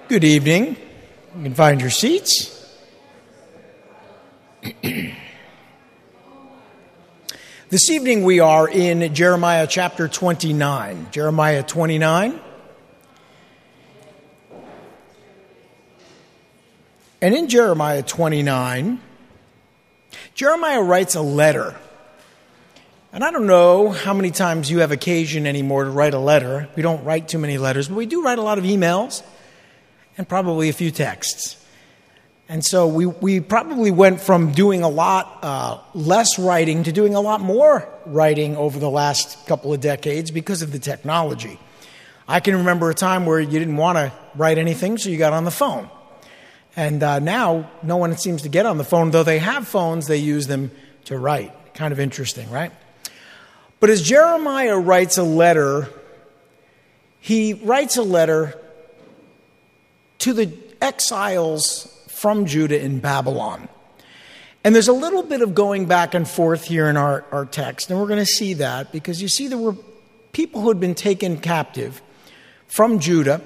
Good evening. You can find your seats. This evening we are in Jeremiah chapter 29. Jeremiah 29. And in Jeremiah 29, Jeremiah writes a letter. And I don't know how many times you have occasion anymore to write a letter. We don't write too many letters, but we do write a lot of emails and probably a few texts. And so we probably went from doing a lot less writing to doing a lot more writing over the last couple of decades because of the technology. I can remember a time where you didn't want to write anything, so you got on the phone. And now no one seems to get on the phone. Though they have phones, they use them to write. Kind of interesting, right? But as Jeremiah writes a letter, he writes a letter to the exiles from Judah in Babylon. And there's a little bit of going back and forth here in our text, and we're going to see that because you see there were people who had been taken captive from Judah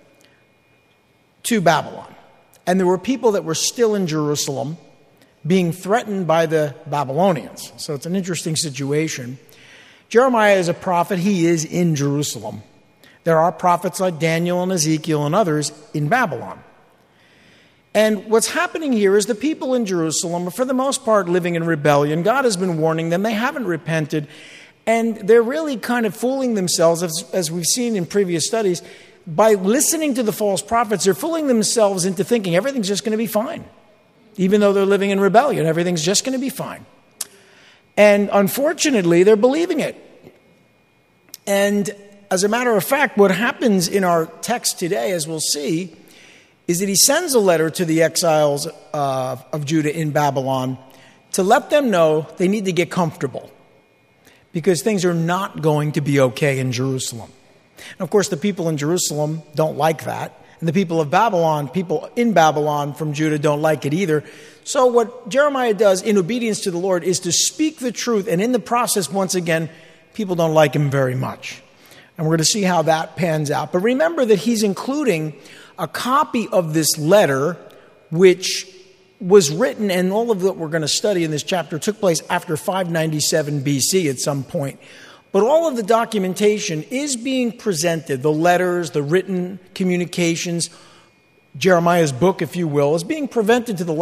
to Babylon. And there were people that were still in Jerusalem being threatened by the Babylonians. So it's an interesting situation. Jeremiah is a prophet. He is in Jerusalem. There are prophets like Daniel and Ezekiel and others in Babylon. And what's happening here is the people in Jerusalem are, for the most part, living in rebellion. God has been warning them. They haven't repented. And they're really kind of fooling themselves, as we've seen in previous studies. By listening to the false prophets, they're fooling themselves into thinking everything's just going to be fine. Even though they're living in rebellion, everything's just going to be fine. And unfortunately, they're believing it. And as a matter of fact, what happens in our text today, as we'll see, is that he sends a letter to the exiles of Judah in Babylon to let them know they need to get comfortable because things are not going to be okay in Jerusalem. And of course, the people in Jerusalem don't like that. And the people of Babylon, people in Babylon from Judah don't like it either. So what Jeremiah does in obedience to the Lord is to speak the truth. And in the process, once again, people don't like him very much. And we're going to see how that pans out. But remember that he's including a copy of this letter, which was written, and all of what we're going to study in this chapter took place after 597 BC at some point. But all of the documentation is being presented, the letters, the written communications, Jeremiah's book, if you will, is being presented to the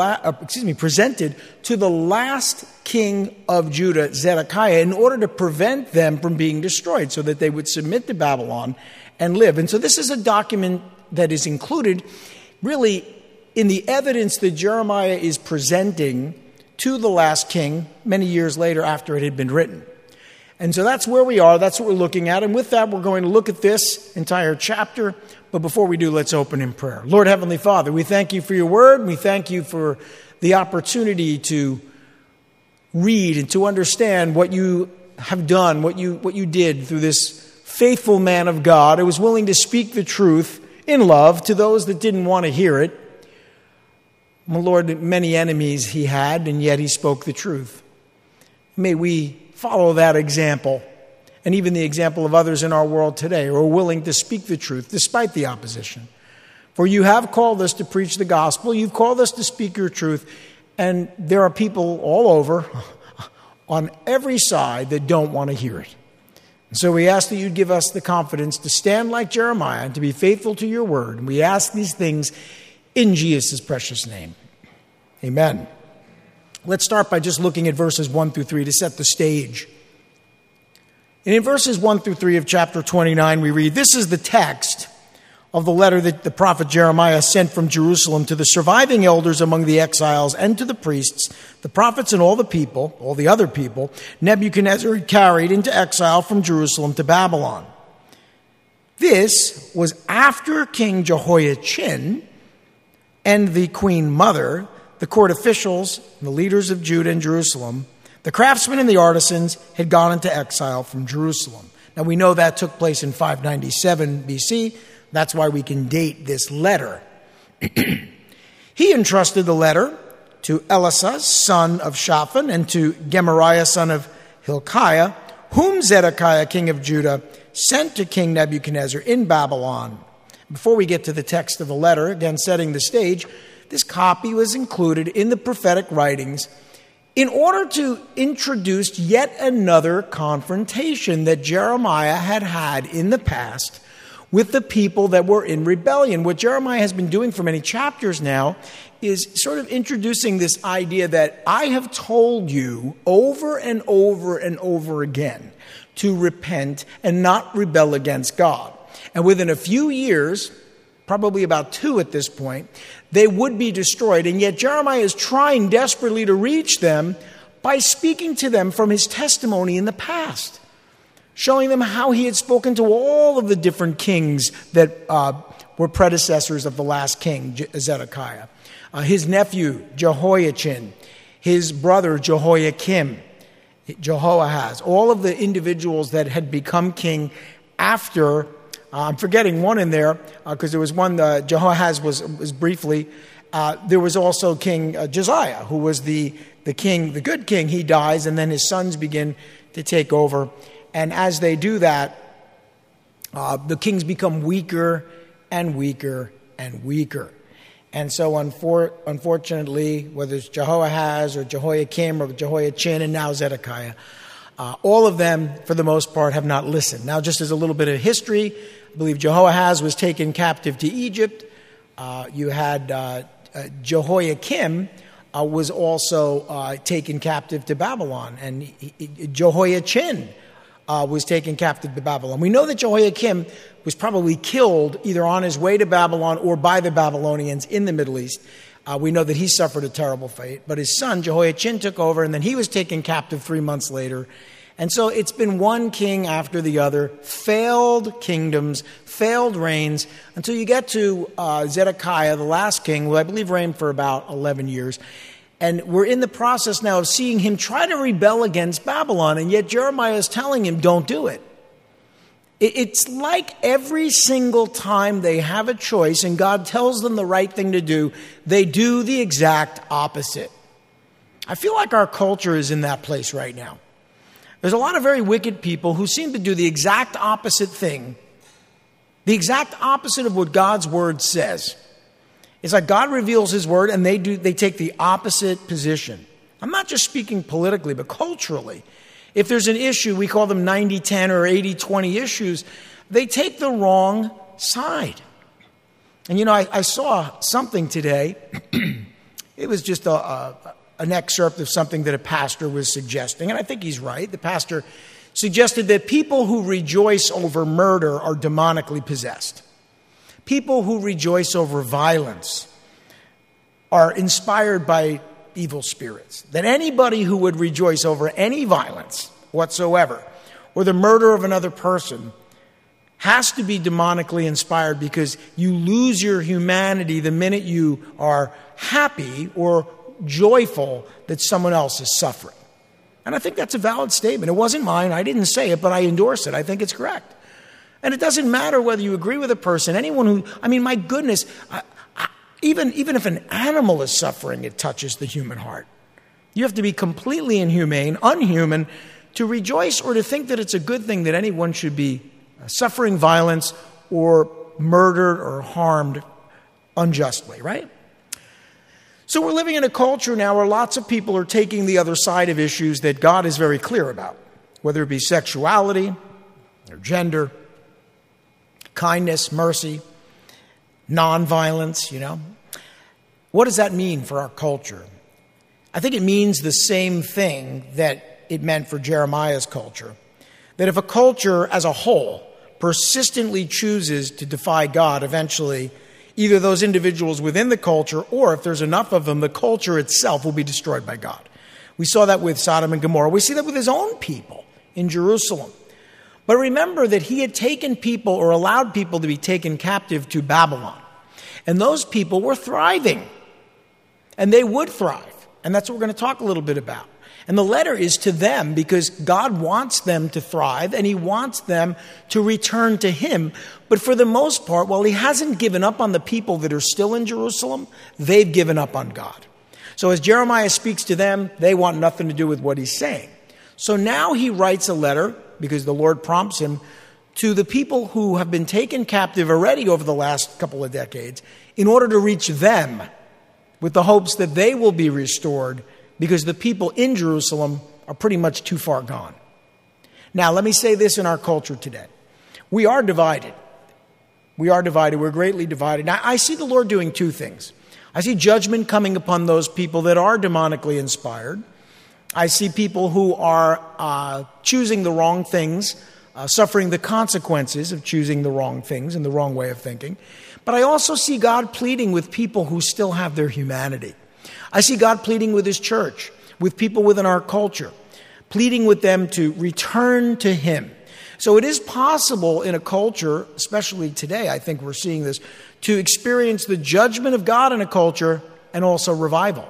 last king of Judah, Zedekiah, in order to prevent them from being destroyed so that they would submit to Babylon and live. And so this is a document that is included really in the evidence that Jeremiah is presenting to the last king many years later after it had been written. And so that's where we are. That's what we're looking at. And with that, we're going to look at this entire chapter. But before we do, let's open in prayer. Lord Heavenly Father, we thank you for your word. We thank you for the opportunity to read and to understand what you have done, what you did through this faithful man of God who was willing to speak the truth in love to those that didn't want to hear it. My Lord, many enemies he had, and yet he spoke the truth. May we follow that example, and even the example of others in our world today who are willing to speak the truth despite the opposition. For you have called us to preach the gospel. You've called us to speak your truth. And there are people all over on every side that don't want to hear it. And so we ask that you'd give us the confidence to stand like Jeremiah and to be faithful to your word. And we ask these things in Jesus' precious name. Amen. Let's start by just looking at verses 1 through 3 to set the stage. And in verses 1 through 3 of chapter 29, we read, "This is the text of the letter that the prophet Jeremiah sent from Jerusalem to the surviving elders among the exiles and to the priests, the prophets and all the people, all the other people, Nebuchadnezzar had carried into exile from Jerusalem to Babylon. This was after King Jehoiachin and the queen mother, the court officials, and the leaders of Judah and Jerusalem, the craftsmen and the artisans had gone into exile from Jerusalem." Now we know that took place in 597 BC. That's why we can date this letter. He entrusted the letter to Elisah, son of Shaphan, and to Gemariah, son of Hilkiah, whom Zedekiah, king of Judah, sent to King Nebuchadnezzar in Babylon. Before we get to the text of the letter, again setting the stage, this copy was included in the prophetic writings in order to introduce yet another confrontation that Jeremiah had in the past with the people that were in rebellion. What Jeremiah has been doing for many chapters now is sort of introducing this idea that I have told you over and over and over again to repent and not rebel against God. And within a few years, probably about 2 at this point, they would be destroyed. And yet Jeremiah is trying desperately to reach them by speaking to them from his testimony in the past, showing them how he had spoken to all of the different kings that were predecessors of the last king, Zedekiah. His nephew, Jehoiachin, his brother, Jehoiakim, Jehoahaz, all of the individuals that had become king after, I'm forgetting one in there, because there was one, Jehoahaz was briefly, there was also King Josiah, who was the king, the good king. He dies, and then his sons begin to take over. And as they do that, the kings become weaker and weaker and weaker. And so unfortunately, whether it's Jehoahaz or Jehoiakim or Jehoiachin and now Zedekiah, all of them, for the most part, have not listened. Now, just as a little bit of history, I believe Jehoahaz was taken captive to Egypt. You had Jehoiakim was also taken captive to Babylon. And Jehoiachin was taken captive to Babylon. We know that Jehoiakim was probably killed either on his way to Babylon or by the Babylonians in the Middle East. We know that he suffered a terrible fate. But his son, Jehoiachin, took over, and then he was taken captive 3 months later. And so it's been one king after the other, failed kingdoms, failed reigns, until you get to Zedekiah, the last king, who I believe reigned for about 11 years. And we're in the process now of seeing him try to rebel against Babylon, and yet Jeremiah is telling him, don't do it. It's like every single time they have a choice and God tells them the right thing to do, they do the exact opposite. I feel like our culture is in that place right now. There's a lot of very wicked people who seem to do the exact opposite thing, the exact opposite of what God's word says. It's like God reveals his word and they take the opposite position. I'm not just speaking politically, but culturally. If there's an issue, we call them 90-10 or 80-20 issues, they take the wrong side. And you know, I saw something today. It was just an excerpt of something that a pastor was suggesting, and I think he's right. The pastor suggested that people who rejoice over murder are demonically possessed. People who rejoice over violence are inspired by evil spirits. That anybody who would rejoice over any violence whatsoever, or the murder of another person, has to be demonically inspired, because you lose your humanity the minute you are happy or joyful that someone else is suffering. And I think that's a valid statement. It wasn't mine. I didn't say it, but I endorse it. I think it's correct. And it doesn't matter whether you agree with a person, anyone who, I mean, my goodness, even if an animal is suffering, it touches the human heart. You have to be completely unhuman, to rejoice or to think that it's a good thing that anyone should be suffering violence or murdered or harmed unjustly, right? So we're living in a culture now where lots of people are taking the other side of issues that God is very clear about, whether it be sexuality or gender, kindness, mercy, nonviolence, you know. What does that mean for our culture? I think it means the same thing that it meant for Jeremiah's culture. That if a culture as a whole persistently chooses to defy God, eventually either those individuals within the culture, or if there's enough of them, the culture itself will be destroyed by God. We saw that with Sodom and Gomorrah. We see that with his own people in Jerusalem. But remember that he had taken people, or allowed people to be taken captive to Babylon. And those people were thriving. And they would thrive. And that's what we're going to talk a little bit about. And the letter is to them because God wants them to thrive and he wants them to return to him. But for the most part, while he hasn't given up on the people that are still in Jerusalem, they've given up on God. So as Jeremiah speaks to them, they want nothing to do with what he's saying. So now he writes a letter, because the Lord prompts him to the people who have been taken captive already over the last couple of decades in order to reach them with the hopes that they will be restored because the people in Jerusalem are pretty much too far gone. Now, let me say this in our culture today. We are divided. We are divided. We're greatly divided. Now, I see the Lord doing two things. I see judgment coming upon those people that are demonically inspired. I see people who are choosing the wrong things, suffering the consequences of choosing the wrong things and the wrong way of thinking. But I also see God pleading with people who still have their humanity. I see God pleading with His church, with people within our culture, pleading with them to return to Him. So it is possible in a culture, especially today, I think we're seeing this, to experience the judgment of God in a culture and also revival.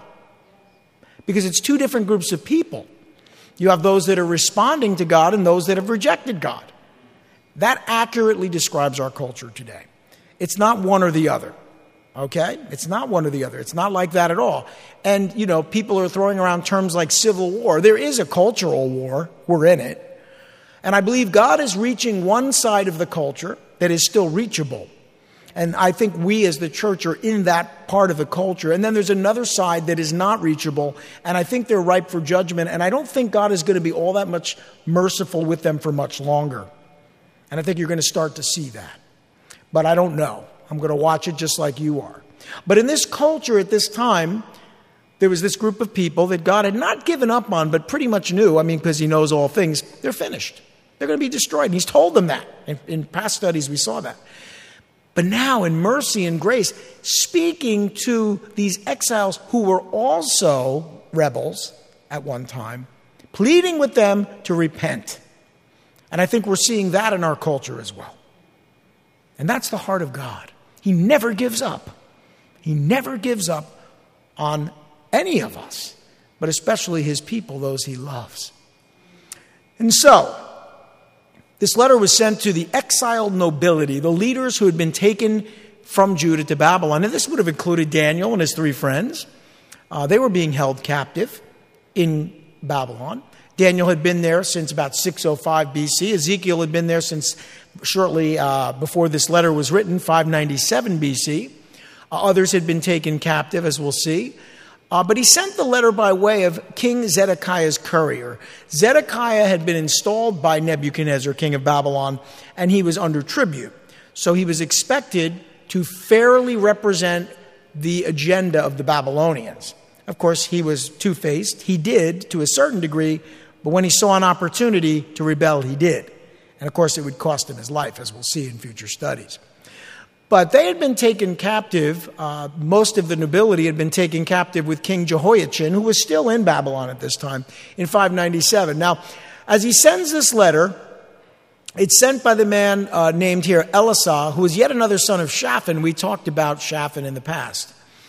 Because it's two different groups of people. You have those that are responding to God and those that have rejected God. That accurately describes our culture today. It's not one or the other. Okay? It's not one or the other. It's not like that at all. And, people are throwing around terms like civil war. There is a cultural war. We're in it. And I believe God is reaching one side of the culture that is still reachable. And I think we as the church are in that part of the culture. And then there's another side that is not reachable. And I think they're ripe for judgment. And I don't think God is going to be all that much merciful with them for much longer. And I think you're going to start to see that. But I don't know. I'm going to watch it just like you are. But in this culture at this time, there was this group of people that God had not given up on, but pretty much knew, because He knows all things, they're finished. They're going to be destroyed. And He's told them that. In past studies, we saw that. But now, in mercy and grace, speaking to these exiles who were also rebels at one time, pleading with them to repent. And I think we're seeing that in our culture as well. And that's the heart of God. He never gives up. He never gives up on any of us, but especially His people, those He loves. And so, this letter was sent to the exiled nobility, the leaders who had been taken from Judah to Babylon. And this would have included Daniel and his 3 friends. They were being held captive in Babylon. Daniel had been there since about 605 BC. Ezekiel had been there since shortly before this letter was written, 597 BC. Others had been taken captive, as we'll see. But he sent the letter by way of King Zedekiah's courier. Zedekiah had been installed by Nebuchadnezzar, king of Babylon, and he was under tribute. So he was expected to fairly represent the agenda of the Babylonians. Of course, he was two-faced. He did, to a certain degree, but when he saw an opportunity to rebel, he did. And of course, it would cost him his life, as we'll see in future studies. But they had been taken captive. Most of the nobility had been taken captive with King Jehoiachin, who was still in Babylon at this time, in 597. Now, as he sends this letter, it's sent by the man named here Elisha, who is yet another son of Shaphan. We talked about Shaphan in the past.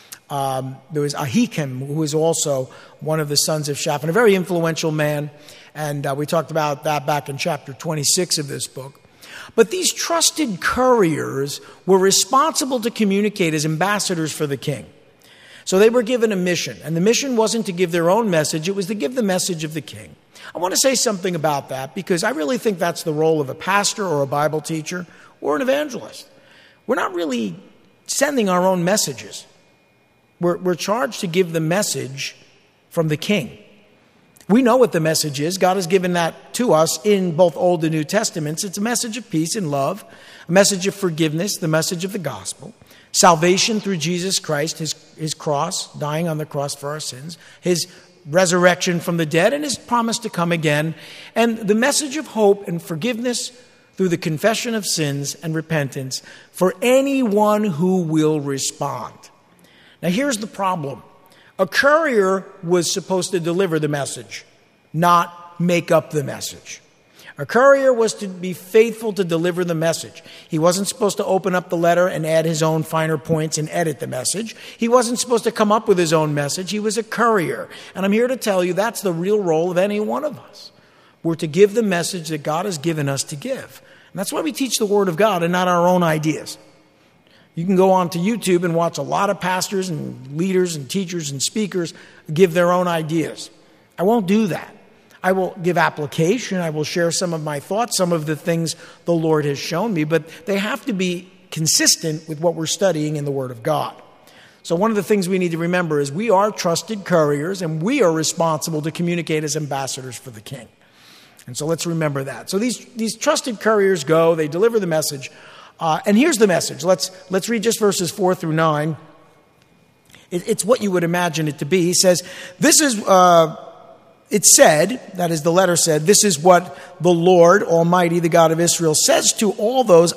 There was Ahikam, who was also one of the sons of Shaphan, a very influential man. And we talked about that back in chapter 26 of this book. But these trusted couriers were responsible to communicate as ambassadors for the king. So they were given a mission. And the mission wasn't to give their own message. It was to give the message of the king. I want to say something about that because I really think that's the role of a pastor or a Bible teacher or an evangelist. We're not really sending our own messages. We're charged to give the message from the king. We know what the message is. God has given that to us in both Old and New Testaments. It's a message of peace and love, a message of forgiveness, the message of the gospel, salvation through Jesus Christ, his cross, dying on the cross for our sins, his resurrection from the dead, and his promise to come again, and the message of hope and forgiveness through the confession of sins and repentance for anyone who will respond. Now here's the problem. A courier was supposed to deliver the message, not make up the message. A courier was to be faithful to deliver the message. He wasn't supposed to open up the letter and add his own finer points and edit the message. He wasn't supposed to come up with his own message. He was a courier. And I'm here to tell you that's the real role of any one of us. We're to give the message that God has given us to give. And that's why we teach the Word of God and not our own ideas. You can go on to YouTube and watch a lot of pastors and leaders and teachers and speakers give their own ideas. I won't do that. I will give application. I will share some of my thoughts, some of the things the Lord has shown me, but they have to be consistent with what we're studying in the Word of God. So one of the things we need to remember is we are trusted couriers, and we are responsible to communicate as ambassadors for the King. And so let's remember that. So these trusted couriers go, they deliver the message. And here's the message. Let's read just verses 4 through 9. It's what you would imagine it to be. He says, it said, that is the letter said, this is what the Lord Almighty, the God of Israel, says to all those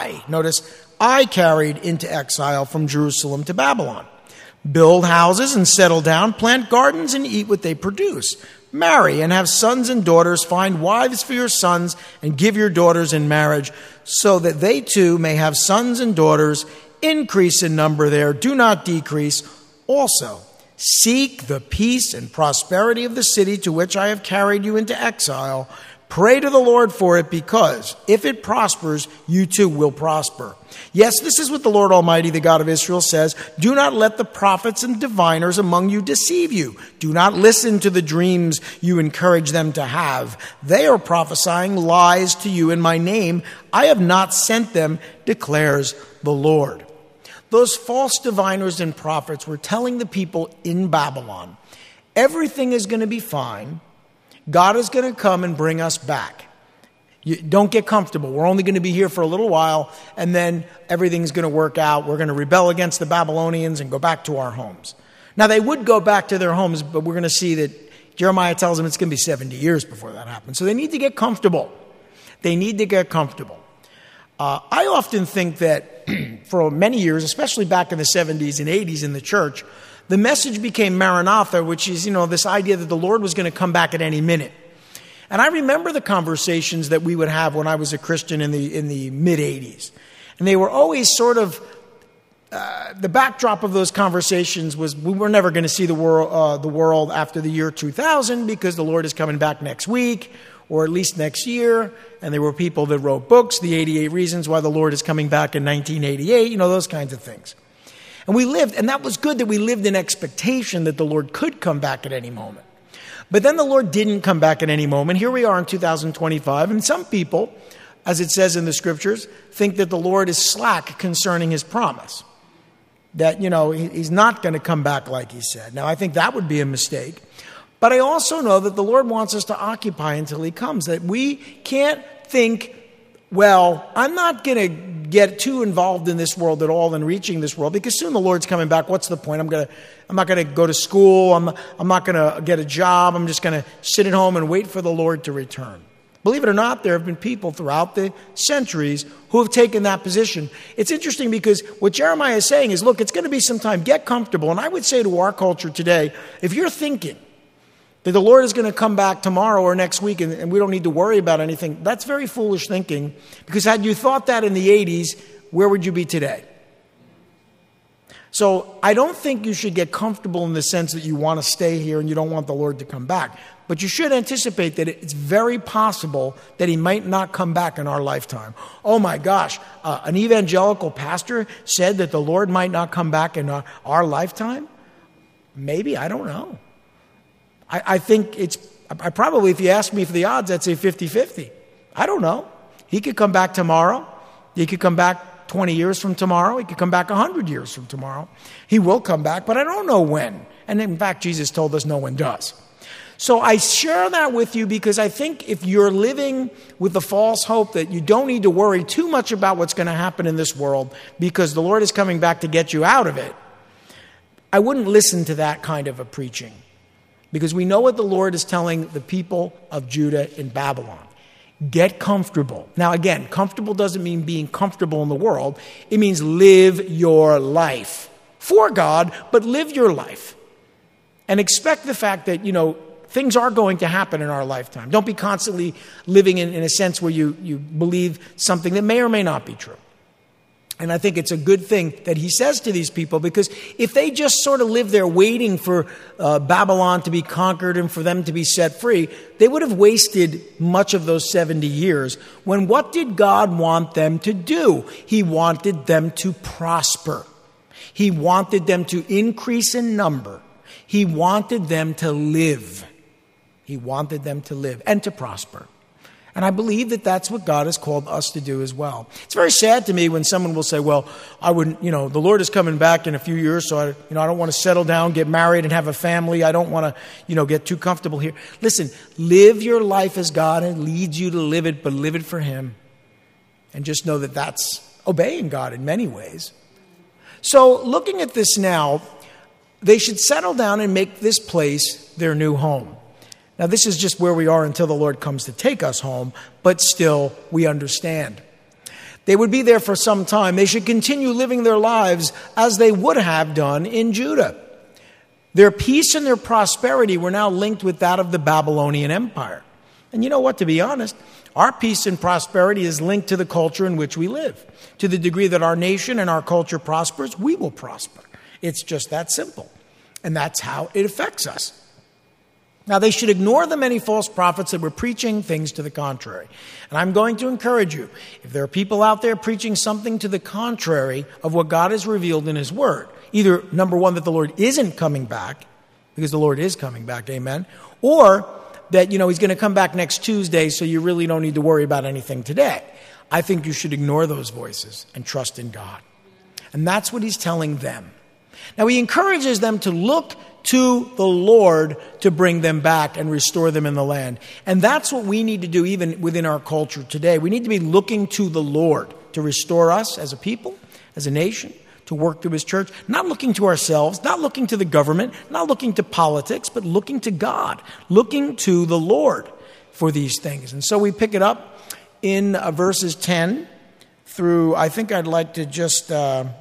I carried into exile from Jerusalem to Babylon. Build houses and settle down, plant gardens and eat what they produce. Marry and have sons and daughters, find wives for your sons and give your daughters in marriage, so that they too may have sons and daughters. Increase in number there, do not decrease. Also, seek the peace and prosperity of the city to which I have carried you into exile. Pray to the Lord for it, because if it prospers, you too will prosper. Yes, this is what the Lord Almighty, the God of Israel, says. Do not let the prophets and diviners among you deceive you. Do not listen to the dreams you encourage them to have. They are prophesying lies to you in my name. I have not sent them, declares the Lord. Those false diviners and prophets were telling the people in Babylon, everything is going to be fine. God is going to come and bring us back. Don't get comfortable. We're only going to be here for a little while, and then everything's going to work out. We're going to rebel against the Babylonians and go back to our homes. Now, they would go back to their homes, but we're going to see that Jeremiah tells them it's going to be 70 years before that happens. So they need to get comfortable. They need to get comfortable. I often think that for many years, especially back in the 70s and 80s in the church, the message became Maranatha, which is, this idea that the Lord was going to come back at any minute. And I remember the conversations that we would have when I was a Christian in the mid-'80s. And they were always sort of, the backdrop of those conversations was we were never going to see the world after the year 2000 because the Lord is coming back next week, or at least next year. And there were people that wrote books, the 88 Reasons Why the Lord is Coming Back in 1988, those kinds of things. And we lived, and that was good that we lived in expectation that the Lord could come back at any moment. But then the Lord didn't come back at any moment. Here we are in 2025, and some people, as it says in the scriptures, think that the Lord is slack concerning his promise. That, he's not going to come back like he said. Now, I think that would be a mistake. But I also know that the Lord wants us to occupy until he comes, that we can't think, well, I'm not going to get too involved in this world at all and reaching this world, because soon the Lord's coming back. What's the point? I'm not going to go to school. I'm not going to get a job. I'm just going to sit at home and wait for the Lord to return. Believe it or not, there have been people throughout the centuries who have taken that position. It's interesting because what Jeremiah is saying is, look, it's going to be some time. Get comfortable. And I would say to our culture today, if you're thinking that the Lord is going to come back tomorrow or next week and we don't need to worry about anything, that's very foolish thinking, because had you thought that in the 80s, where would you be today? So I don't think you should get comfortable in the sense that you want to stay here and you don't want the Lord to come back. But you should anticipate that it's very possible that he might not come back in our lifetime. Oh my gosh, an evangelical pastor said that the Lord might not come back in our lifetime? Maybe, I don't know. I think I probably, if you ask me for the odds, I'd say 50-50. I don't know. He could come back tomorrow. He could come back 20 years from tomorrow. He could come back 100 years from tomorrow. He will come back, but I don't know when. And in fact, Jesus told us no one does. So I share that with you because I think if you're living with the false hope that you don't need to worry too much about what's going to happen in this world because the Lord is coming back to get you out of it, I wouldn't listen to that kind of a preaching. Because we know what the Lord is telling the people of Judah in Babylon. Get comfortable. Now again, comfortable doesn't mean being comfortable in the world. It means live your life for God, but live your life. And expect the fact that, things are going to happen in our lifetime. Don't be constantly living in a sense where you believe something that may or may not be true. And I think it's a good thing that he says to these people, because if they just sort of live there waiting for Babylon to be conquered and for them to be set free, they would have wasted much of those 70 years. When what did God want them to do? He wanted them to prosper. He wanted them to increase in number. He wanted them to live. He wanted them to live and to prosper. And I believe that that's what God has called us to do as well. It's very sad to me when someone will say, well, I wouldn't, the Lord is coming back in a few years, so I don't want to settle down, get married, and have a family. I don't want to, get too comfortable here. Listen, live your life as God leads you to live it, but live it for Him. And just know that that's obeying God in many ways. So looking at this now, they should settle down and make this place their new home. Now, this is just where we are until the Lord comes to take us home, but still, we understand. They would be there for some time. They should continue living their lives as they would have done in Judah. Their peace and their prosperity were now linked with that of the Babylonian Empire. And you know what, to be honest, our peace and prosperity is linked to the culture in which we live. To the degree that our nation and our culture prospers, we will prosper. It's just that simple. And that's how it affects us. Now, they should ignore the many false prophets that were preaching things to the contrary. And I'm going to encourage you, if there are people out there preaching something to the contrary of what God has revealed in His Word, either, number one, that the Lord isn't coming back, because the Lord is coming back, amen, or that, He's going to come back next Tuesday, so you really don't need to worry about anything today. I think you should ignore those voices and trust in God. And that's what He's telling them. Now, He encourages them to look to the Lord to bring them back and restore them in the land. And that's what we need to do even within our culture today. We need to be looking to the Lord to restore us as a people, as a nation, to work through His church, not looking to ourselves, not looking to the government, not looking to politics, but looking to God, looking to the Lord for these things. And so we pick it up in verses 10 through, I think I'd like to just...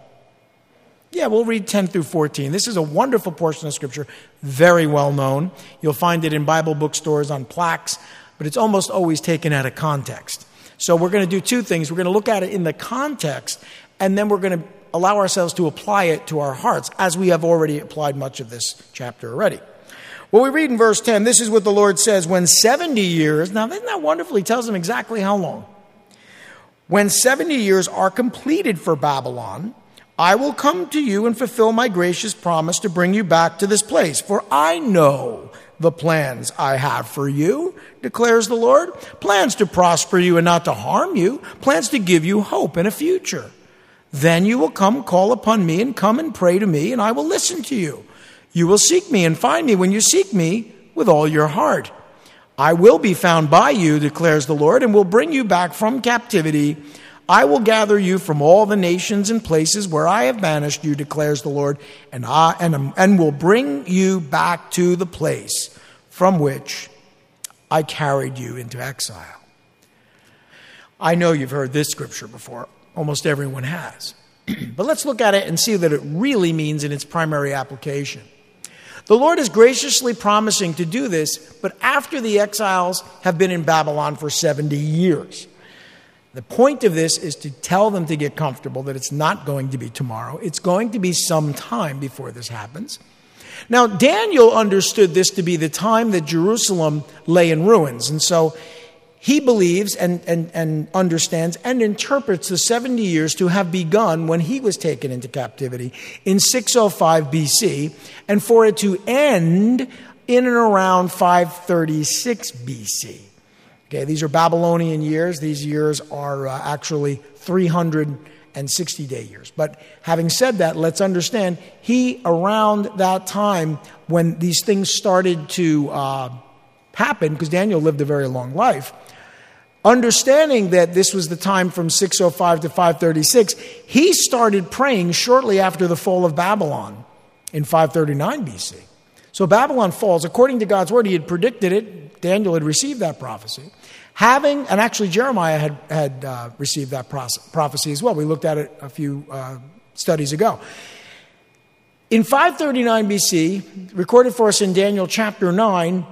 we'll read 10 through 14. This is a wonderful portion of Scripture, very well known. You'll find it in Bible bookstores on plaques, but it's almost always taken out of context. So we're going to do two things. We're going to look at it in the context, and then we're going to allow ourselves to apply it to our hearts, as we have already applied much of this chapter already. Well, we read in verse 10, this is what the Lord says, when 70 years, now isn't that wonderful? He tells them exactly how long. When 70 years are completed for Babylon, I will come to you and fulfill my gracious promise to bring you back to this place. For I know the plans I have for you, declares the Lord. Plans to prosper you and not to harm you. Plans to give you hope and a future. Then you will call upon me and come and pray to me, and I will listen to you. You will seek me and find me when you seek me with all your heart. I will be found by you, declares the Lord, and will bring you back from captivity. I will gather you from all the nations and places where I have banished you, declares the Lord, and will bring you back to the place from which I carried you into exile. I know you've heard this scripture before. Almost everyone has. But let's look at it and see what it really means in its primary application. The Lord is graciously promising to do this, but after the exiles have been in Babylon for 70 years. The point of this is to tell them to get comfortable that it's not going to be tomorrow. It's going to be some time before this happens. Now, Daniel understood this to be the time that Jerusalem lay in ruins. And so he believes and understands and interprets the 70 years to have begun when he was taken into captivity in 605 BC, and for it to end in and around 536 BC. Okay, these are Babylonian years. These years are actually 360-day years. But having said that, let's understand, he, around that time when these things started to happen, because Daniel lived a very long life, understanding that this was the time from 605 to 536, he started praying shortly after the fall of Babylon in 539 BC. So Babylon falls. According to God's word, he had predicted it. Daniel had received that prophecy. And actually Jeremiah had received that prophecy as well. We looked at it a few studies ago. In 539 BC, recorded for us in Daniel chapter 9,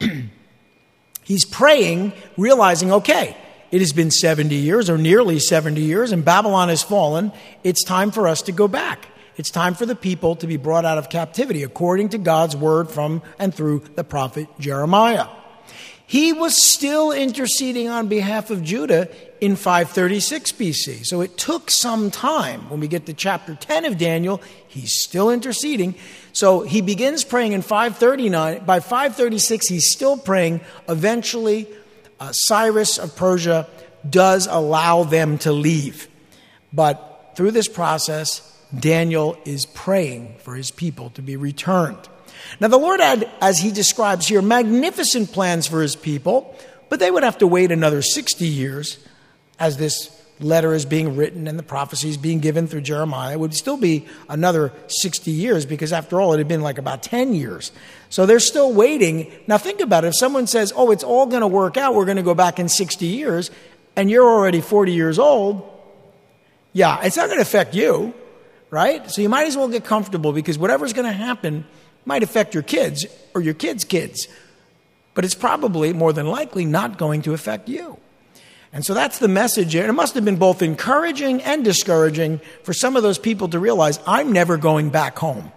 he's praying, realizing, okay, it has been 70 years or nearly 70 years, and Babylon has fallen. It's time for us to go back. It's time for the people to be brought out of captivity, according to God's word from and through the prophet Jeremiah. He was still interceding on behalf of Judah in 536 BC. So it took some time. When we get to chapter 10 of Daniel, he's still interceding. So he begins praying in 539. By 536, he's still praying. Eventually, Cyrus of Persia does allow them to leave. But through this process, Daniel is praying for his people to be returned. Now, the Lord had, as he describes here, magnificent plans for his people, but they would have to wait another 60 years as this letter is being written and the prophecies being given through Jeremiah. It would still be another 60 years because, after all, it had been like about 10 years. So they're still waiting. Now, think about it. If someone says, oh, it's all going to work out, we're going to go back in 60 years, and you're already 40 years old, yeah, it's not going to affect you, right? So you might as well get comfortable because whatever's going to happen might affect your kids or your kids' kids, but it's probably more than likely not going to affect you. And so that's the message here. And it must have been both encouraging and discouraging for some of those people to realize, I'm never going back home.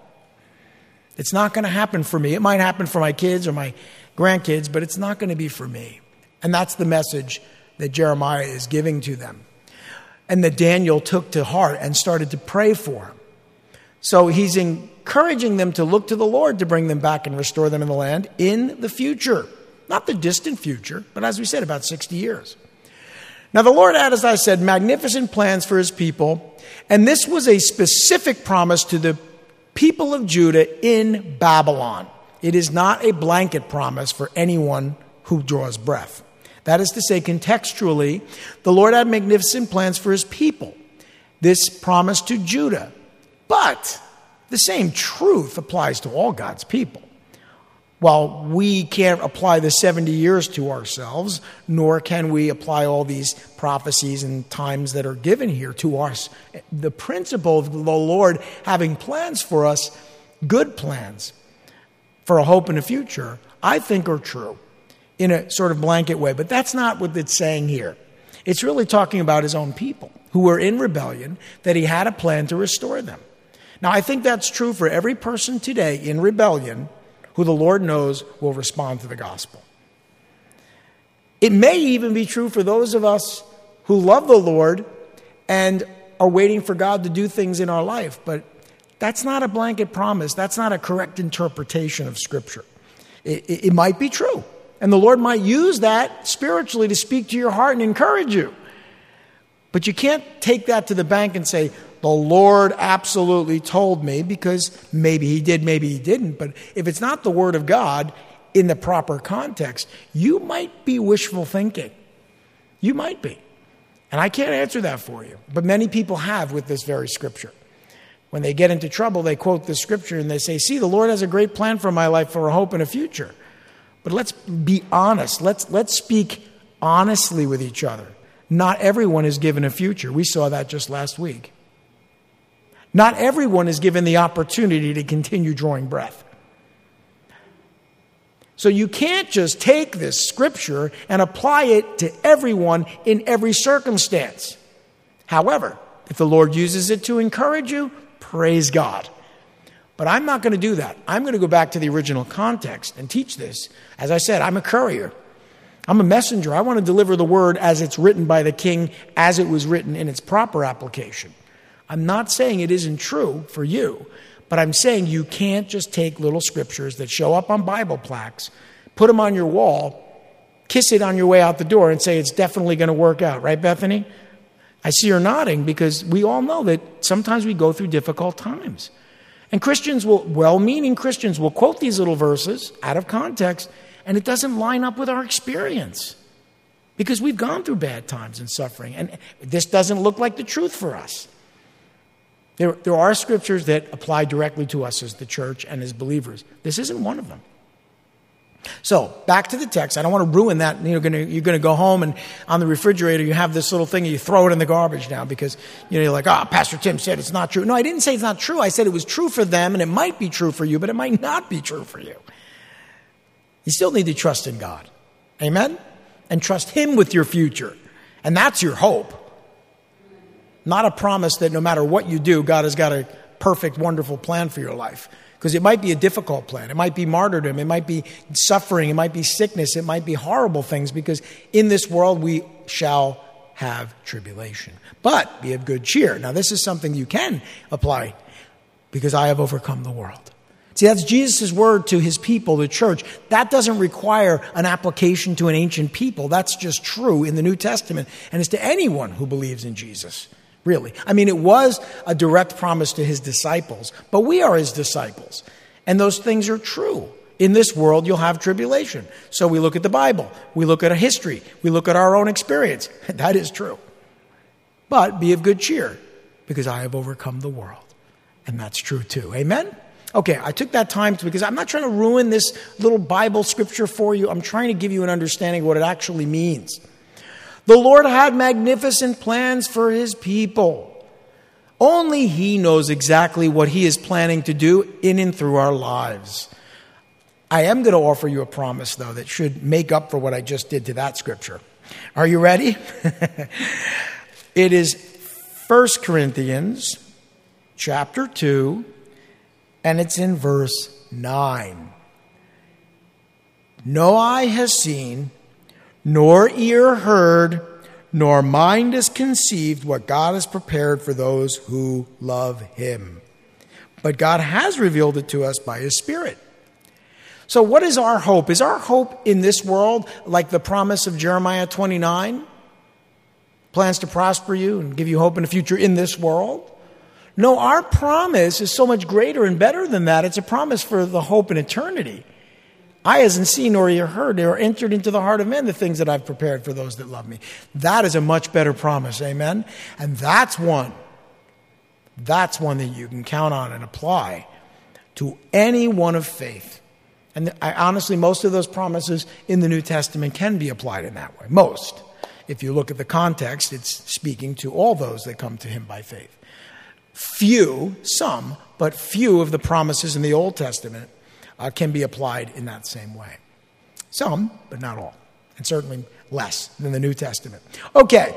It's not going to happen for me. It might happen for my kids or my grandkids, but it's not going to be for me. And that's the message that Jeremiah is giving to them. And that Daniel took to heart and started to pray for him. So he's encouraging them to look to the Lord to bring them back and restore them in the land in the future. Not the distant future, but as we said, about 60 years. Now the Lord had, as I said, magnificent plans for his people. And this was a specific promise to the people of Judah in Babylon. It is not a blanket promise for anyone who draws breath. That is to say, contextually, the Lord had magnificent plans for his people. This promise to Judah. But the same truth applies to all God's people. While we can't apply the 70 years to ourselves, nor can we apply all these prophecies and times that are given here to us, the principle of the Lord having plans for us, good plans for a hope and a future, I think are true in a sort of blanket way. But that's not what it's saying here. It's really talking about his own people who were in rebellion, that he had a plan to restore them. Now, I think that's true for every person today in rebellion who the Lord knows will respond to the gospel. It may even be true for those of us who love the Lord and are waiting for God to do things in our life, but that's not a blanket promise. That's not a correct interpretation of Scripture. It might be true, and the Lord might use that spiritually to speak to your heart and encourage you. But you can't take that to the bank and say, the Lord absolutely told me, because maybe he did, maybe he didn't. But if it's not the word of God in the proper context, you might be wishful thinking. You might be. And I can't answer that for you. But many people have with this very scripture. When they get into trouble, they quote this scripture and they say, see, the Lord has a great plan for my life, for a hope and a future. But let's be honest. Let's speak honestly with each other. Not everyone is given a future. We saw that just last week. Not everyone is given the opportunity to continue drawing breath. So you can't just take this scripture and apply it to everyone in every circumstance. However, if the Lord uses it to encourage you, praise God. But I'm not going to do that. I'm going to go back to the original context and teach this. As I said, I'm a courier. I'm a messenger. I want to deliver the word as it's written by the king, as it was written in its proper application. I'm not saying it isn't true for you, but I'm saying you can't just take little scriptures that show up on Bible plaques, put them on your wall, kiss it on your way out the door, and say it's definitely going to work out. Right, Bethany? I see her nodding because we all know that sometimes we go through difficult times. And Christians well-meaning Christians will quote these little verses out of context, and it doesn't line up with our experience because we've gone through bad times and suffering, and this doesn't look like the truth for us. There are scriptures that apply directly to us as the church and as believers. This isn't one of them. So, back to the text. I don't want to ruin that. You're going to go home and on the refrigerator you have this little thing and you throw it in the garbage now because you're like, Pastor Tim said it's not true. No, I didn't say it's not true. I said it was true for them and it might be true for you, but it might not be true for you. You still need to trust in God. Amen? And trust Him with your future. And that's your hope. Not a promise that no matter what you do, God has got a perfect, wonderful plan for your life. Because it might be a difficult plan. It might be martyrdom. It might be suffering. It might be sickness. It might be horrible things, because in this world we shall have tribulation. But be of good cheer. Now, this is something you can apply, because I have overcome the world. See, that's Jesus' word to his people, the church. That doesn't require an application to an ancient people. That's just true in the New Testament, and it's to anyone who believes in Jesus. Really. I mean, it was a direct promise to his disciples, but we are his disciples. And those things are true. In this world, you'll have tribulation. So we look at the Bible. We look at a history. We look at our own experience. That is true. But be of good cheer, because I have overcome the world. And that's true too. Amen? Okay, I took that time because I'm not trying to ruin this little Bible scripture for you. I'm trying to give you an understanding of what it actually means. The Lord had magnificent plans for his people. Only he knows exactly what he is planning to do in and through our lives. I am going to offer you a promise, though, that should make up for what I just did to that scripture. Are you ready? It is 1 Corinthians chapter 2, and it's in verse 9. No eye has seen, nor ear heard, nor mind has conceived what God has prepared for those who love him. But God has revealed it to us by his Spirit. So what is our hope? Is our hope in this world like the promise of Jeremiah 29? Plans to prosper you and give you hope in the future in this world? No, our promise is so much greater and better than that. It's a promise for the hope in eternity. Eye hasn't seen nor ear heard, nor entered into the heart of men the things that I've prepared for those that love me. That is a much better promise, amen? And that's one that you can count on and apply to any one of faith. And honestly, most of those promises in the New Testament can be applied in that way. Most. If you look at the context, it's speaking to all those that come to him by faith. Few, some, but few of the promises in the Old Testament can be applied in that same way. Some, but not all. And certainly less than the New Testament. Okay.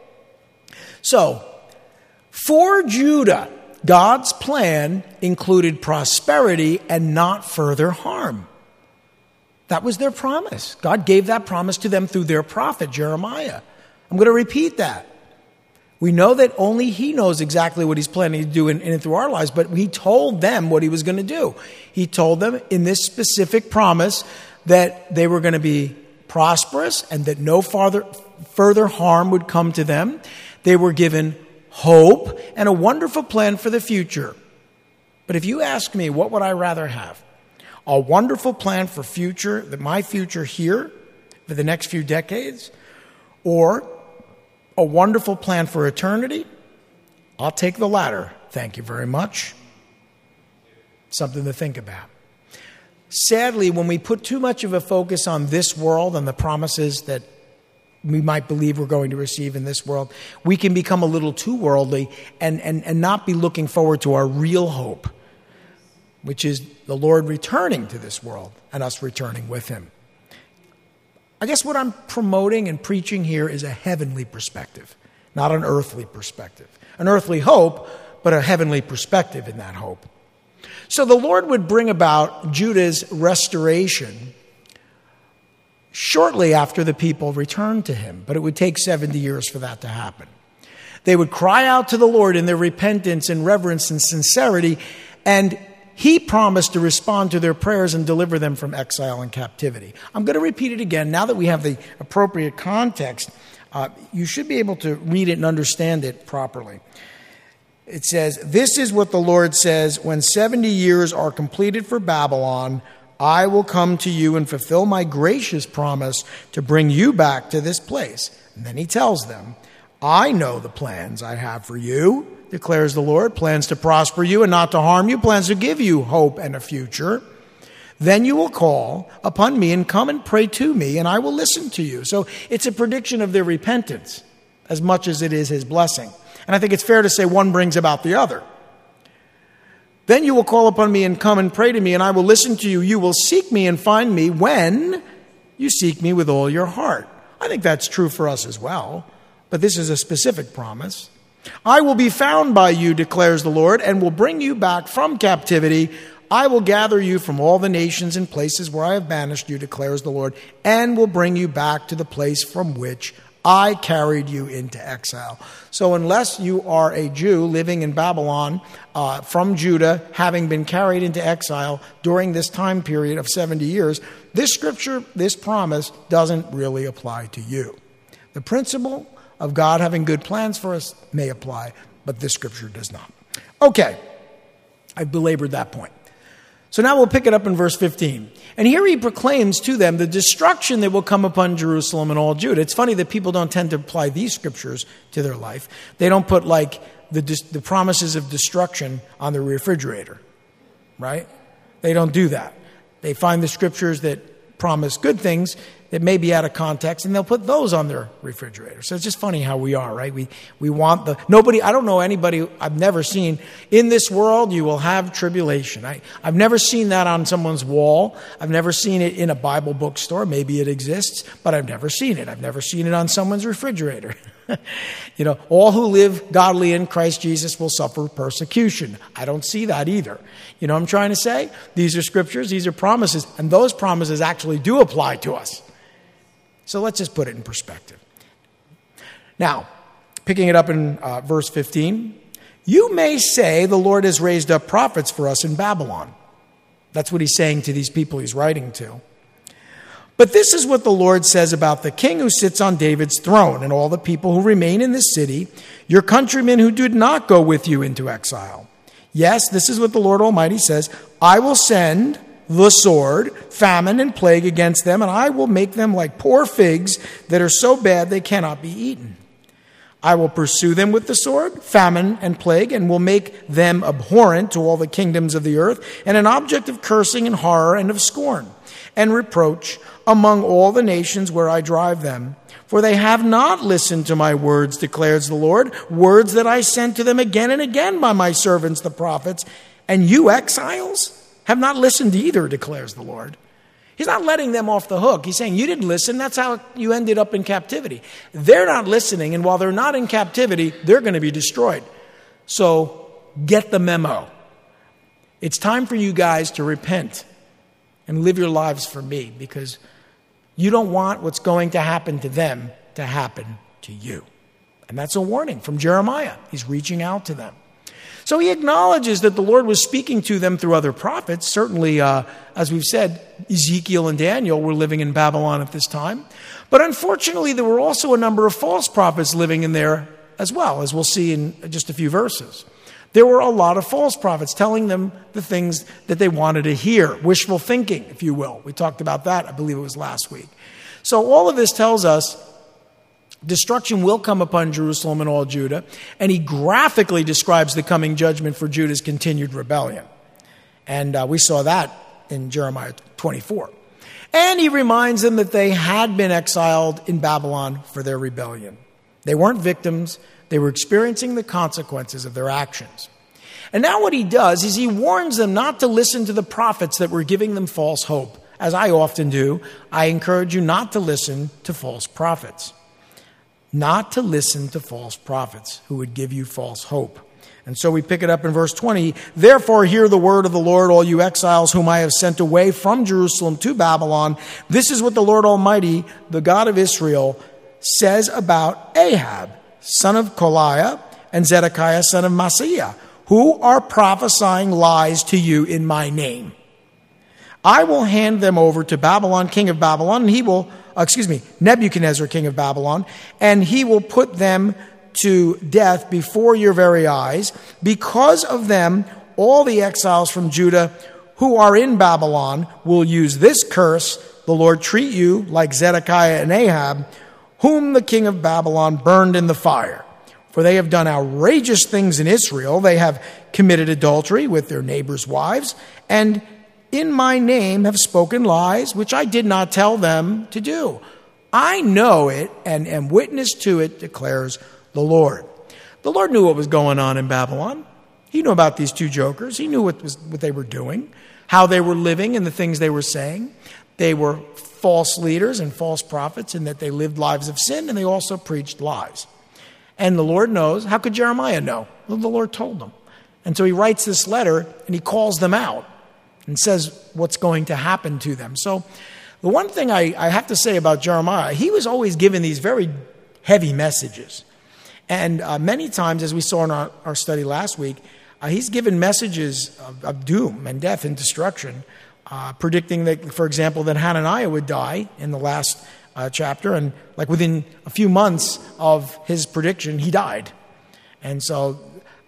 So, for Judah, God's plan included prosperity and not further harm. That was their promise. God gave that promise to them through their prophet, Jeremiah. I'm going to repeat that. We know that only he knows exactly what he's planning to do in and through our lives, but he told them what he was going to do. He told them in this specific promise that they were going to be prosperous and that no further harm would come to them. They were given hope and a wonderful plan for the future. But if you ask me, what would I rather have? A wonderful plan for my future here for the next few decades, or a wonderful plan for eternity? I'll take the latter. Thank you very much. Something to think about. Sadly, when we put too much of a focus on this world and the promises that we might believe we're going to receive in this world, we can become a little too worldly and not be looking forward to our real hope, which is the Lord returning to this world and us returning with him. I guess what I'm promoting and preaching here is a heavenly perspective, not an earthly perspective. An earthly hope, but a heavenly perspective in that hope. So the Lord would bring about Judah's restoration shortly after the people returned to him, but it would take 70 years for that to happen. They would cry out to the Lord in their repentance and reverence and sincerity, and he promised to respond to their prayers and deliver them from exile and captivity. I'm going to repeat it again. Now that we have the appropriate context, you should be able to read it and understand it properly. It says, "This is what the Lord says, when 70 years are completed for Babylon, I will come to you and fulfill my gracious promise to bring you back to this place." And then he tells them, "I know the plans I have for you, declares the Lord, plans to prosper you and not to harm you, plans to give you hope and a future. Then you will call upon me and come and pray to me, and I will listen to you." So it's a prediction of their repentance as much as it is his blessing. And I think it's fair to say one brings about the other. "Then you will call upon me and come and pray to me, and I will listen to you. You will seek me and find me when you seek me with all your heart." I think that's true for us as well, but this is a specific promise. "I will be found by you, declares the Lord, and will bring you back from captivity. I will gather you from all the nations and places where I have banished you, declares the Lord, and will bring you back to the place from which I carried you into exile. So unless you are a Jew living in Babylon from Judah, having been carried into exile during this time period of 70 years, this scripture, this promise doesn't really apply to you. The principle of God having good plans for us may apply, but this scripture does not. Okay, I've belabored that point. So now we'll pick it up in verse 15. And here he proclaims to them the destruction that will come upon Jerusalem and all Judah. It's funny that people don't tend to apply these scriptures to their life. They don't put like the promises of destruction on the refrigerator, right? They don't do that. They find the scriptures that promise good things that may be out of context, and they'll put those on their refrigerator. So it's just funny how we are, right? We want I don't know anybody, I've never seen, in this world you will have tribulation. I've never seen that on someone's wall. I've never seen it in a Bible bookstore. Maybe it exists, but I've never seen it. I've never seen it on someone's refrigerator. All who live godly in Christ Jesus will suffer persecution. I don't see that either. You know what I'm trying to say? These are scriptures, these are promises, and those promises actually do apply to us. So let's just put it in perspective. Now, picking it up in verse 15, you may say the Lord has raised up prophets for us in Babylon. That's what he's saying to these people he's writing to. But this is what the Lord says about the king who sits on David's throne and all the people who remain in this city, your countrymen who did not go with you into exile. Yes, this is what the Lord Almighty says, I will send the sword, famine, and plague against them, and I will make them like poor figs that are so bad they cannot be eaten. I will pursue them with the sword, famine, and plague, and will make them abhorrent to all the kingdoms of the earth, and an object of cursing and horror and of scorn and reproach among all the nations where I drive them. For they have not listened to my words, declares the Lord, words that I sent to them again and again by my servants the prophets, and you exiles have not listened either, declares the Lord. He's not letting them off the hook. He's saying, you didn't listen. That's how you ended up in captivity. They're not listening, and while they're not in captivity, they're going to be destroyed. So get the memo. It's time for you guys to repent and live your lives for me, because you don't want what's going to happen to them to happen to you. And that's a warning from Jeremiah. He's reaching out to them. So he acknowledges that the Lord was speaking to them through other prophets. Certainly, as we've said, Ezekiel and Daniel were living in Babylon at this time. But unfortunately, there were also a number of false prophets living in there as well, as we'll see in just a few verses. There were a lot of false prophets telling them the things that they wanted to hear, wishful thinking, if you will. We talked about that, I believe it was last week. So all of this tells us destruction will come upon Jerusalem and all Judah, and he graphically describes the coming judgment for Judah's continued rebellion. And we saw that in Jeremiah 24. And he reminds them that they had been exiled in Babylon for their rebellion. They weren't victims. They were experiencing the consequences of their actions. And now what he does is he warns them not to listen to the prophets that were giving them false hope. As I often do, I encourage you not to listen to false prophets. Not to listen to false prophets who would give you false hope. And so we pick it up in verse 20. Therefore hear the word of the Lord, all you exiles whom I have sent away from Jerusalem to Babylon. This is what the Lord Almighty, the God of Israel, says about Ahab, son of Koliah, and Zedekiah, son of Maaseiah, who are prophesying lies to you in my name. I will hand them over to Babylon, king of Babylon, and Nebuchadnezzar, king of Babylon, and he will put them to death before your very eyes. Because of them, all the exiles from Judah who are in Babylon will use this curse. The Lord treat you like Zedekiah and Ahab, whom the king of Babylon burned in the fire. For they have done outrageous things in Israel. They have committed adultery with their neighbors' wives, and in my name have spoken lies, which I did not tell them to do. I know it and am witness to it, declares the Lord. The Lord knew what was going on in Babylon. He knew about these two jokers. He knew what they were doing, how they were living and the things they were saying. They were false leaders and false prophets in that they lived lives of sin, and they also preached lies. And the Lord knows. How could Jeremiah know? Well, the Lord told them. And so he writes this letter and he calls them out. and says what's going to happen to them. So the one thing I have to say about Jeremiah, he was always given these very heavy messages. And many times, as we saw in our study last week, he's given messages of doom and death and destruction, predicting that, for example, that Hananiah would die in the last chapter. And like within a few months of his prediction, he died. And so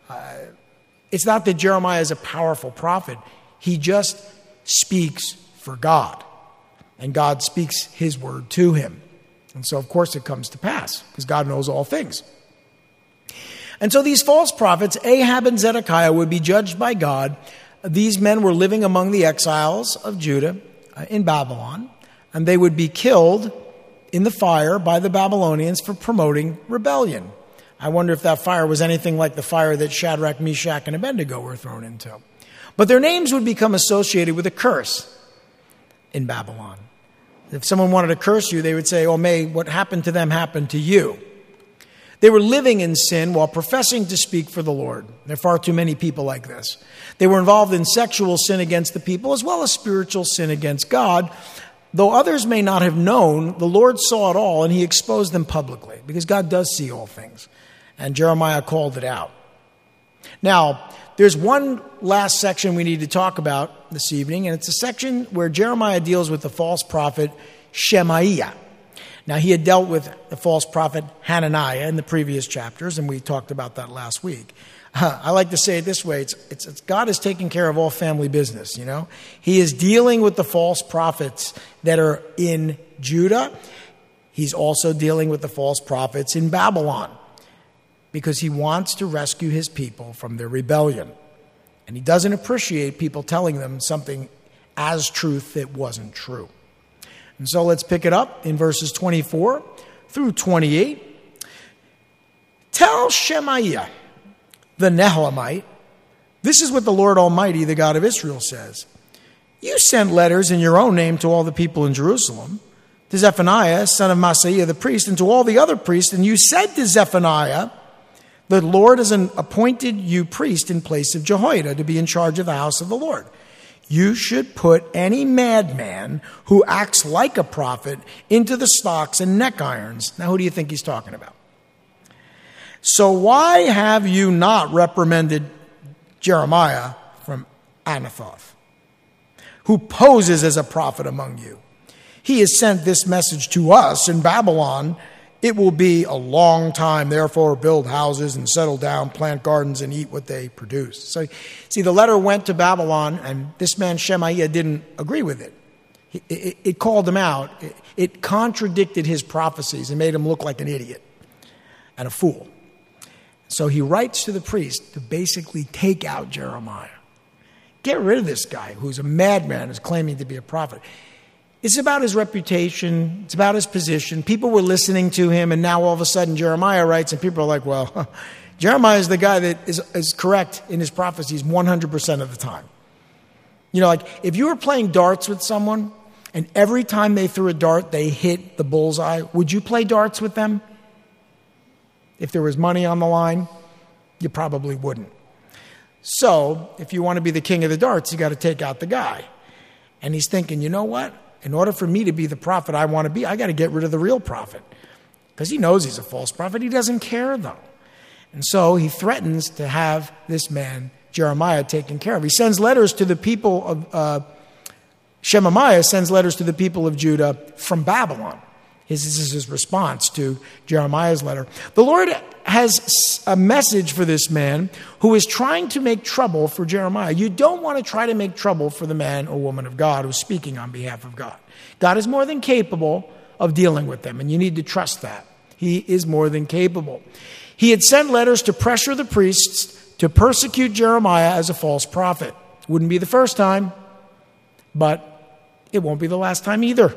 it's not that Jeremiah is a powerful prophet. He just speaks for God. And God speaks his word to him. And so, of course, it comes to pass because God knows all things. And so these false prophets, Ahab and Zedekiah, would be judged by God. These men were living among the exiles of Judah in Babylon, and they would be killed in the fire by the Babylonians for promoting rebellion. I wonder if that fire was anything like the fire that Shadrach, Meshach, and Abednego were thrown into. But their names would become associated with a curse in Babylon. If someone wanted to curse you, they would say, oh, may what happened to them happen to you. They were living in sin while professing to speak for the Lord. There are far too many people like this. They were involved in sexual sin against the people as well as spiritual sin against God. Though others may not have known, the Lord saw it all and he exposed them publicly because God does see all things. And Jeremiah called it out. Now, there's one last section we need to talk about this evening, and it's a section where Jeremiah deals with the false prophet Shemaiah. Now, he had dealt with the false prophet Hananiah in the previous chapters, and we talked about that last week. I like to say it this way. It's God is taking care of all family business, you know. He is dealing with the false prophets that are in Judah. He's also dealing with the false prophets in Babylon because he wants to rescue his people from their rebellion. And he doesn't appreciate people telling them something as truth that wasn't true. And so let's pick it up in verses 24 through 28. Tell Shemaiah, the Nehelamite, this is what the Lord Almighty, the God of Israel, says. You sent letters in your own name to all the people in Jerusalem, to Zephaniah, son of Maaseiah the priest, and to all the other priests, and you said to Zephaniah, the Lord has appointed you priest in place of Jehoiada to be in charge of the house of the Lord. You should put any madman who acts like a prophet into the stocks and neck irons. Now, who do you think he's talking about? So why have you not reprimanded Jeremiah from Anathoth, who poses as a prophet among you? He has sent this message to us in Babylon. It will be a long time, therefore build houses and settle down, plant gardens and eat what they produce. So, see, the letter went to Babylon, and this man Shemaiah didn't agree with it. It called him out. It contradicted his prophecies and made him look like an idiot and a fool. So he writes to the priest to basically take out Jeremiah. Get rid of this guy who's a madman, who's claiming to be a prophet. It's about his reputation. It's about his position. People were listening to him, and now all of a sudden Jeremiah writes, and people are like, well, Jeremiah is the guy that is correct in his prophecies 100% of the time. You know, like if you were playing darts with someone, and every time they threw a dart, they hit the bullseye, would you play darts with them? If there was money on the line, you probably wouldn't. So if you want to be the king of the darts, you got to take out the guy. And he's thinking, you know what? In order for me to be the prophet I want to be, I got to get rid of the real prophet. Because he knows he's a false prophet. He doesn't care, though. And so he threatens to have this man, Jeremiah, taken care of. He sends letters to the people of, Shemaiah sends letters to the people of Judah from Babylon. This is his response to Jeremiah's letter. The Lord has a message for this man who is trying to make trouble for Jeremiah. You don't want to try to make trouble for the man or woman of God who's speaking on behalf of God. God is more than capable of dealing with them, and you need to trust that. He is more than capable. He had sent letters to pressure the priests to persecute Jeremiah as a false prophet. Wouldn't be the first time, but it won't be the last time either.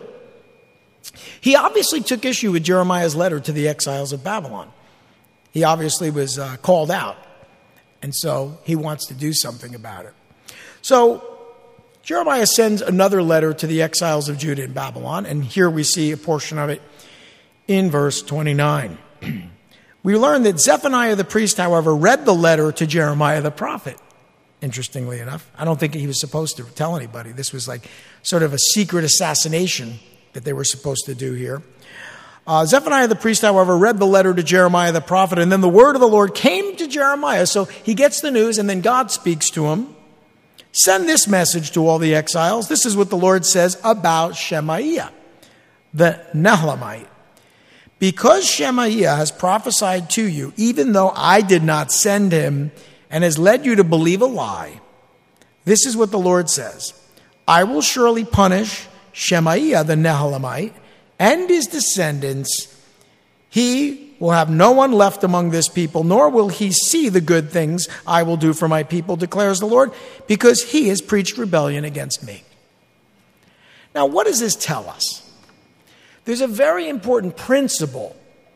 He obviously took issue with Jeremiah's letter to the exiles of Babylon. He obviously was called out, and so he wants to do something about it. So Jeremiah sends another letter to the exiles of Judah in Babylon, and here we see a portion of it in verse 29. We learn that Zephaniah the priest, however, read the letter to Jeremiah the prophet. interestingly enough. I don't think he was supposed to tell anybody. This was like sort of a secret assassination that they were supposed to do here. Zephaniah the priest, however, read the letter to Jeremiah the prophet, and then the word of the Lord came to Jeremiah. So he gets the news, and then God speaks to him. Send this message to all the exiles. This is what the Lord says about Shemaiah, the Nehelamite. Because Shemaiah has prophesied to you, even though I did not send him, and has led you to believe a lie, this is what the Lord says. I will surely punish Shemaiah the Nehelamite and his descendants. He will have no one left among this people, nor will he see the good things I will do for my people, declares the Lord, because he has preached rebellion against me. Now, what does this tell us? There's a very important principle.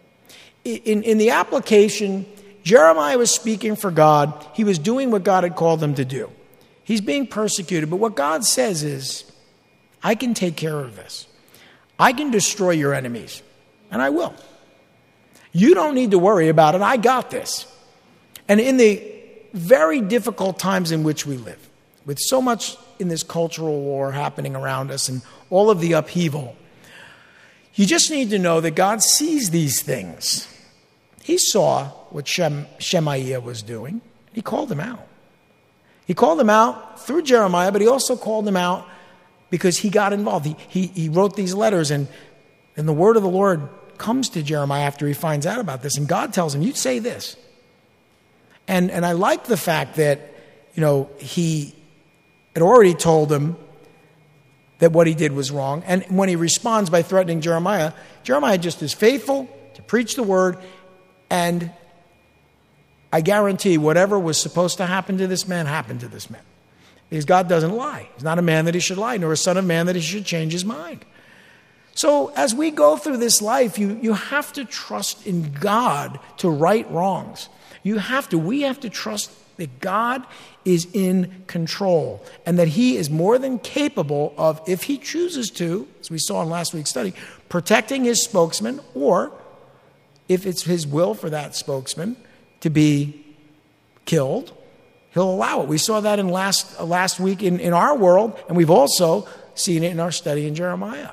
In the application, Jeremiah was speaking for God. He was doing what God had called him to do. He's being persecuted, but what God says is, I can take care of this. I can destroy your enemies, and I will. You don't need to worry about it. I got this. And in the very difficult times in which we live, with so much in this cultural war happening around us and all of the upheaval, you just need to know that God sees these things. He saw what Shemaiah was doing. He called him out. He called him out through Jeremiah, but he also called him out because he got involved. He wrote these letters, and the word of the Lord comes to Jeremiah after he finds out about this, and God tells him, you say this. And I like the fact that, he had already told him that what he did was wrong. And when he responds by threatening Jeremiah just is faithful to preach the word, and I guarantee whatever was supposed to happen to this man happened to this man. Because God doesn't lie. He's not a man that he should lie, nor a son of man that he should change his mind. So as we go through this life, you have to trust in God to right wrongs. We have to trust that God is in control and that he is more than capable of, if he chooses to, as we saw in last week's study, protecting his spokesman, or if it's his will for that spokesman to be killed, he'll allow it. We saw that in last week in our world, and we've also seen it in our study in Jeremiah.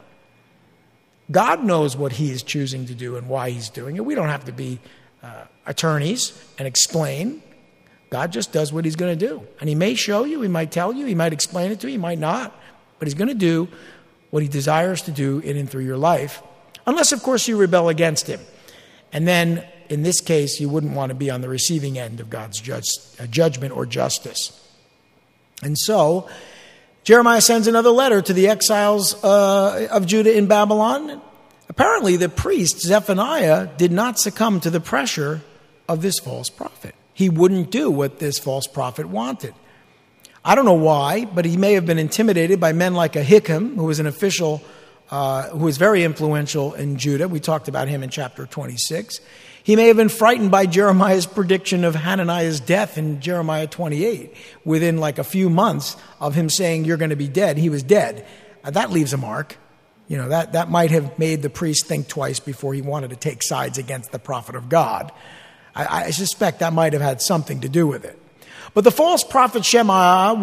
God knows what he is choosing to do and why he's doing it. We don't have to be attorneys and explain. God just does what he's going to do. And he may show you, he might tell you, he might explain it to you, he might not. But he's going to do what he desires to do in and through your life. Unless, of course, you rebel against him. And then, in this case, you wouldn't want to be on the receiving end of God's judgment or justice. And so, Jeremiah sends another letter to the exiles of Judah in Babylon. Apparently, the priest, Zephaniah, did not succumb to the pressure of this false prophet. He wouldn't do what this false prophet wanted. I don't know why, but he may have been intimidated by men like Ahikam, who was an official who was very influential in Judah. We talked about him in chapter 26. He may have been frightened by Jeremiah's prediction of Hananiah's death in Jeremiah 28. Within like a few months of him saying, you're going to be dead, he was dead. That leaves a mark. That might have made the priest think twice before he wanted to take sides against the prophet of God. I suspect that might have had something to do with it. But the false prophet Shemaiah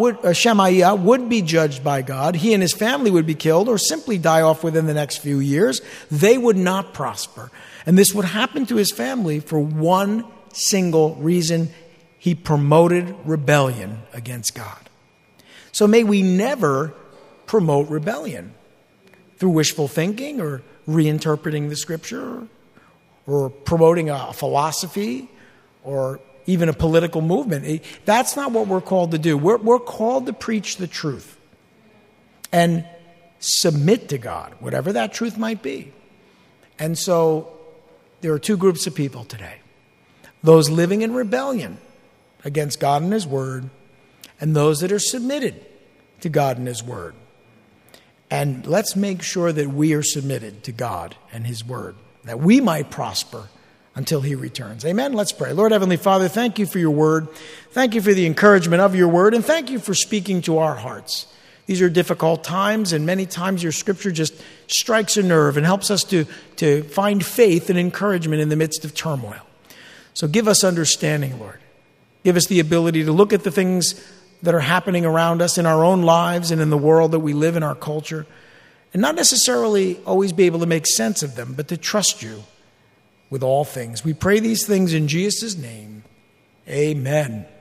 would be judged by God. He and his family would be killed or simply die off within the next few years. They would not prosper. And this would happen to his family for one single reason. He promoted rebellion against God. So may we never promote rebellion through wishful thinking or reinterpreting the scripture or promoting a philosophy or even a political movement. That's not what we're called to do. We're called to preach the truth and submit to God, whatever that truth might be. And so there are two groups of people today. Those living in rebellion against God and his word, and those that are submitted to God and his word. And let's make sure that we are submitted to God and his word, that we might prosper until he returns. Amen? Let's pray. Lord Heavenly Father, thank you for your word. Thank you for the encouragement of your word, and thank you for speaking to our hearts. These are difficult times, and many times your scripture just strikes a nerve and helps us to find faith and encouragement in the midst of turmoil. So give us understanding, Lord. Give us the ability to look at the things that are happening around us in our own lives and in the world that we live in, our culture, and not necessarily always be able to make sense of them, but to trust you with all things. We pray these things in Jesus' name. Amen.